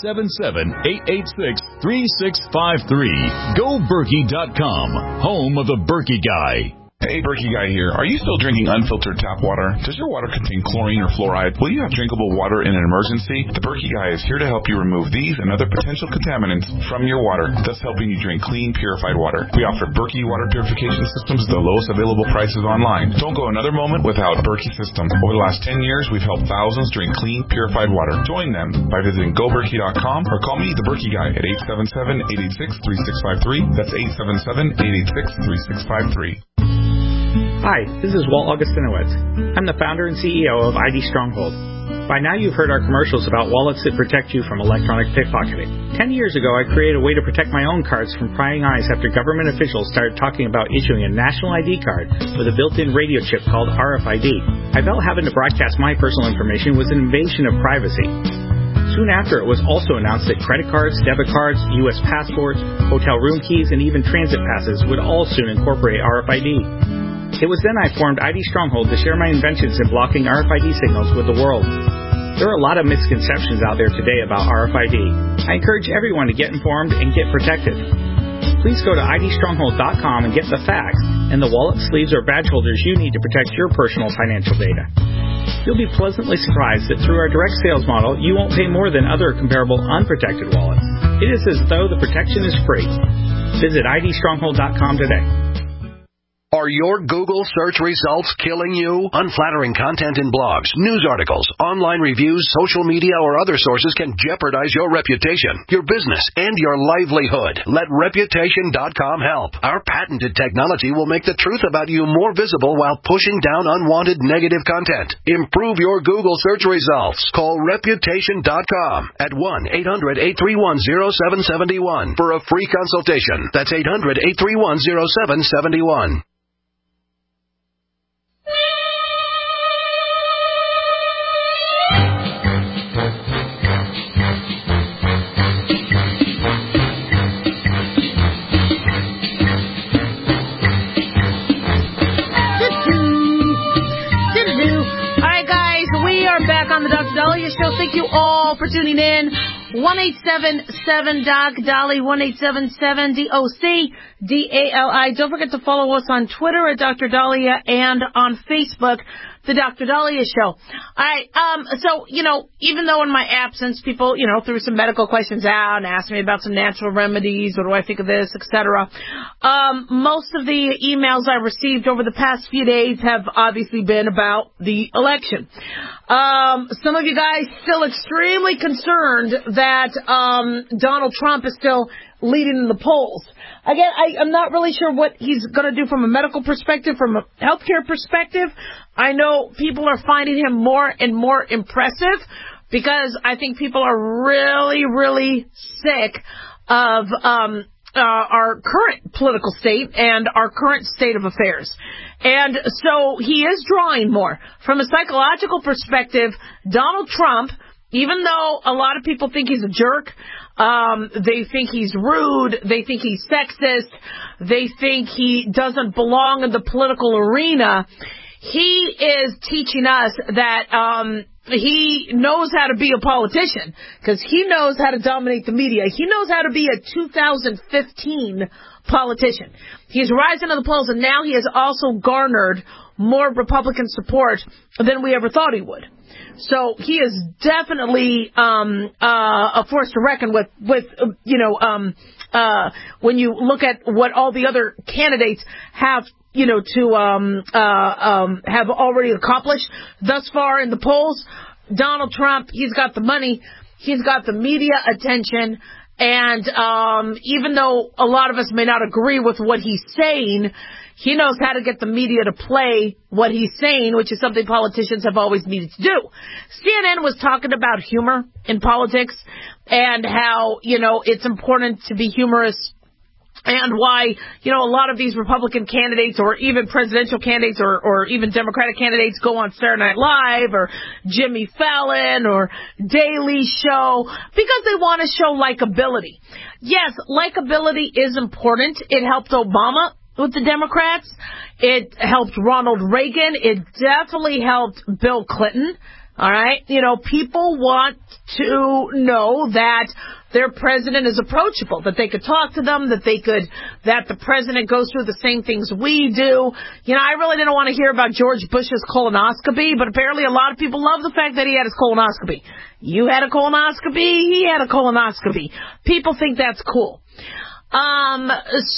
877-886-3653. GoBerkey.com, home of the Berkey Guy. Hey, Berkey Guy here. Are you still drinking unfiltered tap water? Does your water contain chlorine or fluoride? Will you have drinkable water in an emergency? The Berkey Guy is here to help you remove these and other potential contaminants from your water, thus helping you drink clean, purified water. We offer Berkey water purification systems at the lowest available prices online. Don't go another moment without Berkey system. Over the last 10 years, we've helped thousands drink clean, purified water. Join them by visiting GoBerkey.com or call me, the Berkey Guy, at 877-886-3653. That's 877-886-3653. Hi, this is Walt Augustinowitz. I'm the founder and CEO of ID Stronghold. By now you've heard our commercials about wallets that protect you from electronic pickpocketing. 10 years ago, I created a way to protect my own cards from prying eyes after government officials started talking about issuing a national ID card with a built-in radio chip called RFID. I felt having to broadcast my personal information was an invasion of privacy. Soon after, it was also announced that credit cards, debit cards, U.S. passports, hotel room keys, and even transit passes would all soon incorporate RFID. It was then I formed ID Stronghold to share my inventions in blocking RFID signals with the world. There are a lot of misconceptions out there today about RFID. I encourage everyone to get informed and get protected. Please go to idstronghold.com and get the facts and the wallet, sleeves, or badge holders you need to protect your personal financial data. You'll be pleasantly surprised that through our direct sales model, you won't pay more than other comparable unprotected wallets. It is as though the protection is free. Visit idstronghold.com today. Are your Google search results killing you? Unflattering content in blogs, news articles, online reviews, social media, or other sources can jeopardize your reputation, your business, and your livelihood. Let Reputation.com help. Our patented technology will make the truth about you more visible while pushing down unwanted negative content. Improve your Google search results. Call Reputation.com at 1-800-831-0771 for a free consultation. That's 800-831-0771. On the Dr. Dahlia Show. Thank you all for tuning in. 1-877-DOC-DOLLY, 1-877-DOC-DALI. Don't forget to follow us on Twitter at Dr. Dahlia and on Facebook, The Dr. Dahlia Show. So, even though in my absence, people, threw some medical questions out and asked me about some natural remedies, what do I think of this, etc. Most of the emails I received over the past few days have obviously been about the election. Some of you guys still extremely concerned that Donald Trump is still leading in the polls. Again, I'm not really sure what he's going to do from a medical perspective, from a healthcare perspective. I know people are finding him more and more impressive because I think people are really, really sick of our current political state and our current state of affairs. And so he is drawing more. From a psychological perspective, Donald Trump, even though a lot of people think he's a jerk, they think he's rude, they think he's sexist, they think he doesn't belong in the political arena, he is teaching us that he knows how to be a politician because he knows how to dominate the media. He knows how to be a 2015 politician. He's rising in the polls, and now he has also garnered more Republican support than we ever thought he would. So he is definitely a force to reckon with. When you look at what all the other candidates have, have already accomplished thus far in the polls. Donald Trump, he's got the money, he's got the media attention, and even though a lot of us may not agree with what he's saying, he knows how to get the media to play what he's saying, which is something politicians have always needed to do. CNN was talking about humor in politics and how, it's important to be humorous, and why, a lot of these Republican candidates or even presidential candidates or even Democratic candidates go on Saturday Night Live or Jimmy Fallon or Daily Show because they want to show likability. Yes, likability is important. It helped Obama with the Democrats. It helped Ronald Reagan. It definitely helped Bill Clinton. All right. People want to know that their president is approachable, that they could talk to them, that the president goes through the same things we do. I really didn't want to hear about George Bush's colonoscopy, but apparently a lot of people love the fact that he had his colonoscopy. You had a colonoscopy, he had a colonoscopy. People think that's cool. Some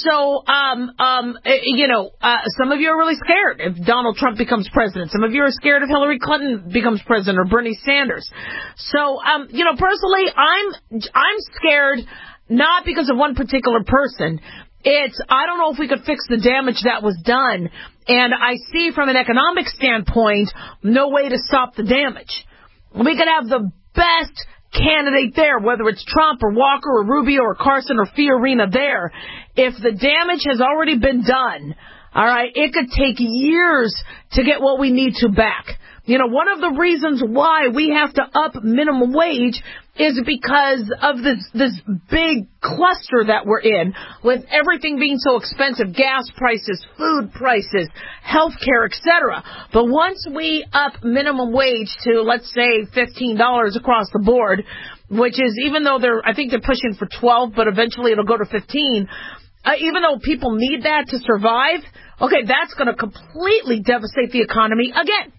of you are really scared if Donald Trump becomes president. Some of you are scared if Hillary Clinton becomes president or Bernie Sanders. So, personally, I'm scared not because of one particular person. I don't know if we could fix the damage that was done. And I see from an economic standpoint, no way to stop the damage. We could have the best candidate there, whether it's Trump or Walker or Rubio or Carson or Fiorina there. If the damage has already been done, all right, it could take years to get what we need to back. One of the reasons why we have to up minimum wage is because of this big cluster that we're in, with everything being so expensive, gas prices, food prices, healthcare, etc. But once we up minimum wage to, let's say, $15 across the board, which is, even though I think they're pushing for 12, but eventually it'll go to 15, even though people need that to survive, okay, that's going to completely devastate the economy again.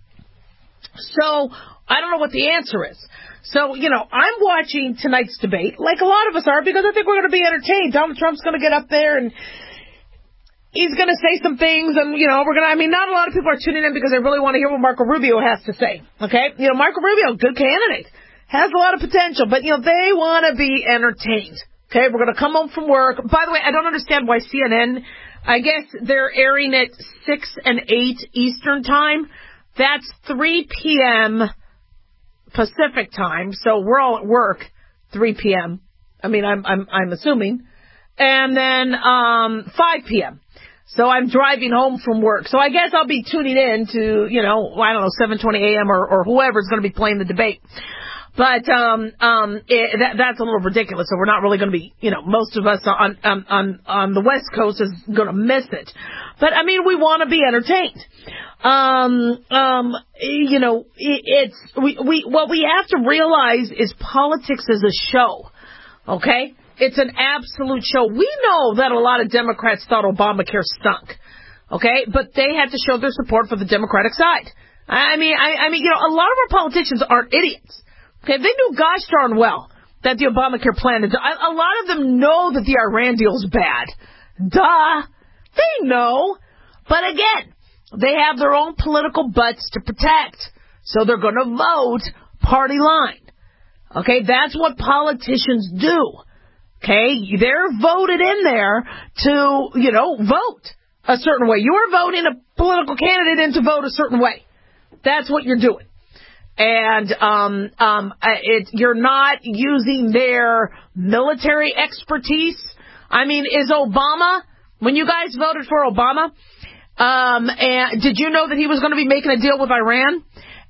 So I don't know what the answer is. So, I'm watching tonight's debate, like a lot of us are, because I think we're going to be entertained. Donald Trump's going to get up there and he's going to say some things, and, not a lot of people are tuning in because they really want to hear what Marco Rubio has to say. Okay? Marco Rubio, good candidate, has a lot of potential, but, they want to be entertained. Okay? We're going to come home from work. By the way, I don't understand why CNN, I guess they're airing at 6 and 8 Eastern time. That's 3 p.m. Pacific time, so we're all at work 3 p.m. I'm assuming. And then 5 p.m. So I'm driving home from work. So I guess I'll be tuning in to, 7:20 a.m. or whoever's going to be playing the debate. But that's a little ridiculous. So we're not really going to be, most of us on the West Coast is going to miss it. But, I mean, we want to be entertained. You know, what we have to realize is politics is a show. Okay? It's an absolute show. We know that a lot of Democrats thought Obamacare stunk. Okay? But they had to show their support for the Democratic side. I mean, you know, a lot of our politicians aren't idiots. Okay? They knew gosh darn well that the Obamacare plan is, a lot of them know that the Iran deal's bad. Duh. They know. But again, they have their own political butts to protect. So they're going to vote party line. Okay? That's what politicians do. Okay? They're voted in there to, you know, vote a certain way. You're voting a political candidate in to vote a certain way. That's what you're doing. And you're not using their military expertise. I mean, is Obama, when you guys voted for Obama, and did you know that he was going to be making a deal with Iran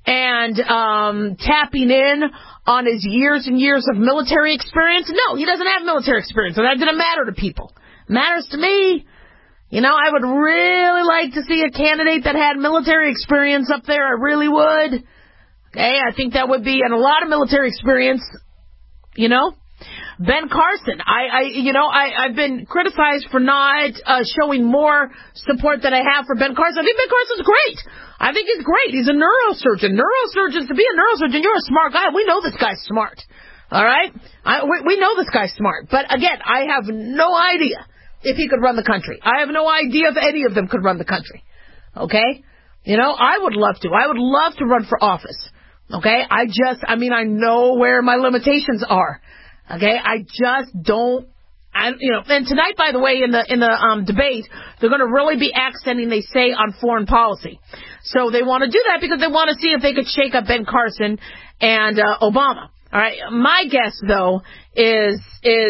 and tapping in on his years and years of military experience? No, he doesn't have military experience, so that didn't matter to people. It matters to me. You know, I would really like to see a candidate that had military experience up there. I really would. Okay, I think that would be, and a lot of military experience, you know. Ben Carson, I've been criticized for not showing more support than I have for Ben Carson. I think Ben Carson's great. I think he's great. He's a neurosurgeon. Neurosurgeons, to be a neurosurgeon, you're a smart guy. We know this guy's smart. All right? We know this guy's smart. But again, I have no idea if he could run the country. I have no idea if any of them could run the country. Okay? You know, I would love to. I would love to run for office. Okay? I know where my limitations are. Okay? I just don't, and tonight, by the way, in the debate, they're going to really be accenting, they say, on foreign policy. So they want to do that because they want to see if they could shake up Ben Carson and Obama. All right. My guess, though, is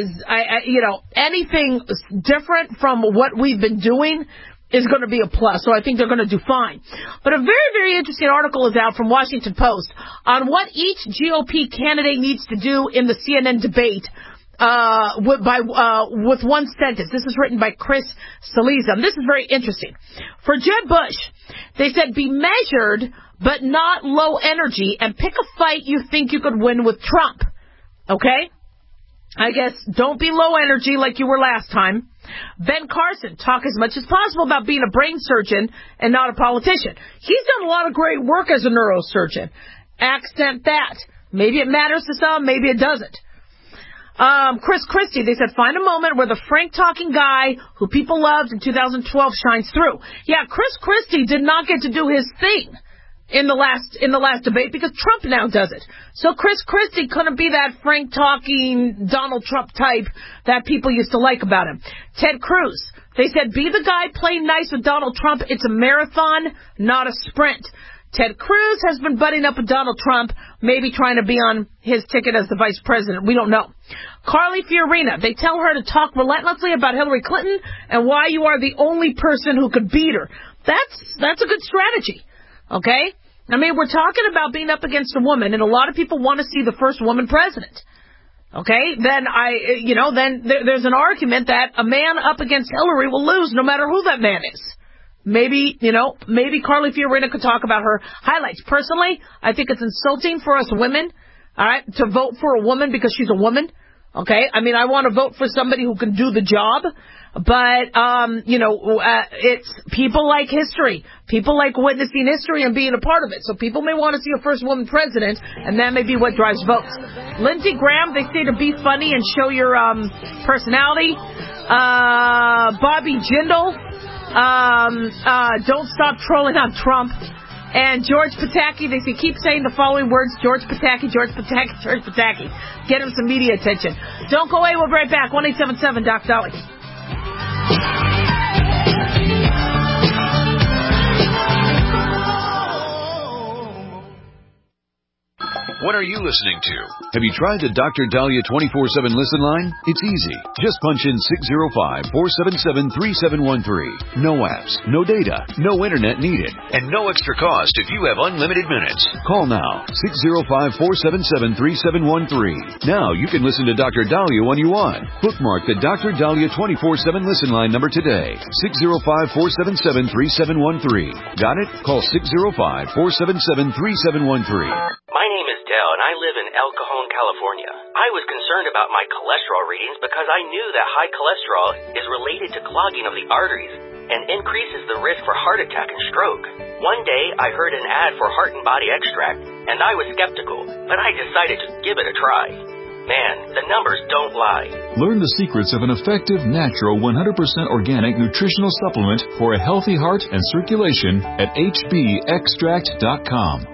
anything different from what we've been doing is going to be a plus. So I think they're going to do fine. But a very, very interesting article is out from Washington Post on what each GOP candidate needs to do in the CNN debate with one sentence. This is written by Chris Cillizza. This is very interesting. For Jeb Bush, they said, be measured but not low energy and pick a fight you think you could win with Trump. Okay? I guess don't be low energy like you were last time. Ben Carson, talk as much as possible about being a brain surgeon and not a politician. He's done a lot of great work as a neurosurgeon. Accent that. Maybe it matters to some, maybe it doesn't. Chris Christie, they said, find a moment where the frank-talking guy who people loved in 2012 shines through. Yeah, Chris Christie did not get to do his thing in the last debate because Trump now does it. So Chris Christie couldn't be that frank-talking Donald Trump type that people used to like about him. Ted Cruz, they said, be the guy playing nice with Donald Trump. It's a marathon, not a sprint. Ted Cruz has been butting up with Donald Trump, maybe trying to be on his ticket as the vice president. We don't know. Carly Fiorina, they tell her to talk relentlessly about Hillary Clinton and why you are the only person who could beat her. That's a good strategy. Okay? I mean, we're talking about being up against a woman, and a lot of people want to see the first woman president. Okay? Then there's an argument that a man up against Hillary will lose no matter who that man is. Maybe Carly Fiorina could talk about her highlights. Personally, I think it's insulting for us women, all right, to vote for a woman because she's a woman. Okay? I mean, I want to vote for somebody who can do the job. But, it's people like history. People like witnessing history and being a part of it. So people may want to see a first woman president, and that may be what drives votes. Lindsey Graham, they say to be funny and show your personality. Bobby Jindal, don't stop trolling on Trump. And George Pataki, they say, keep saying the following words, George Pataki, George Pataki, George Pataki. Get him some media attention. Don't go away, we'll be right back. 1-877 Doc Dolly. What are you listening to? Have you tried the Dr. Dahlia 24/7 listen line? It's easy. Just punch in 605-477-3713. No apps, no data, no internet needed. And no extra cost if you have unlimited minutes. Call now, 605-477-3713. Now you can listen to Dr. Dahlia when you want. Bookmark the Dr. Dahlia 24/7 listen line number today, 605-477-3713. Got it? Call 605-477-3713. My name is Dell, and I live in El Cajon, California. I was concerned about my cholesterol readings because I knew that high cholesterol is related to clogging of the arteries and increases the risk for heart attack and stroke. One day, I heard an ad for Heart and Body Extract, and I was skeptical, but I decided to give it a try. Man, the numbers don't lie. Learn the secrets of an effective, natural, 100% organic nutritional supplement for a healthy heart and circulation at hbextract.com.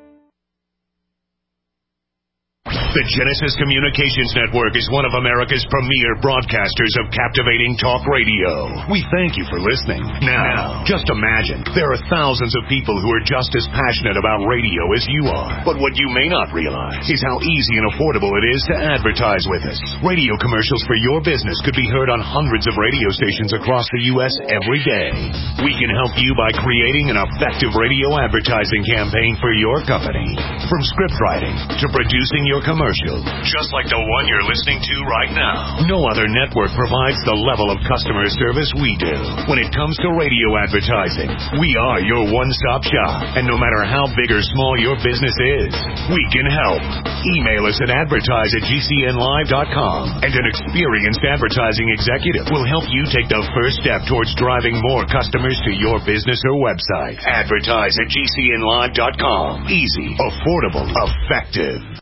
The Genesis Communications Network is one of America's premier broadcasters of captivating talk radio. We thank you for listening. Now, just imagine, there are thousands of people who are just as passionate about radio as you are. But what you may not realize is how easy and affordable it is to advertise with us. Radio commercials for your business could be heard on hundreds of radio stations across the U.S. every day. We can help you by creating an effective radio advertising campaign for your company. From script writing to producing your commercial, just like the one you're listening to right now. No other network provides the level of customer service we do. When it comes to radio advertising, we are your one-stop shop. And no matter how big or small your business is, we can help. Email us at advertise@gcnlive.com, and an experienced advertising executive will help you take the first step towards driving more customers to your business or website. Advertise@gcnlive.com. Easy, affordable, effective.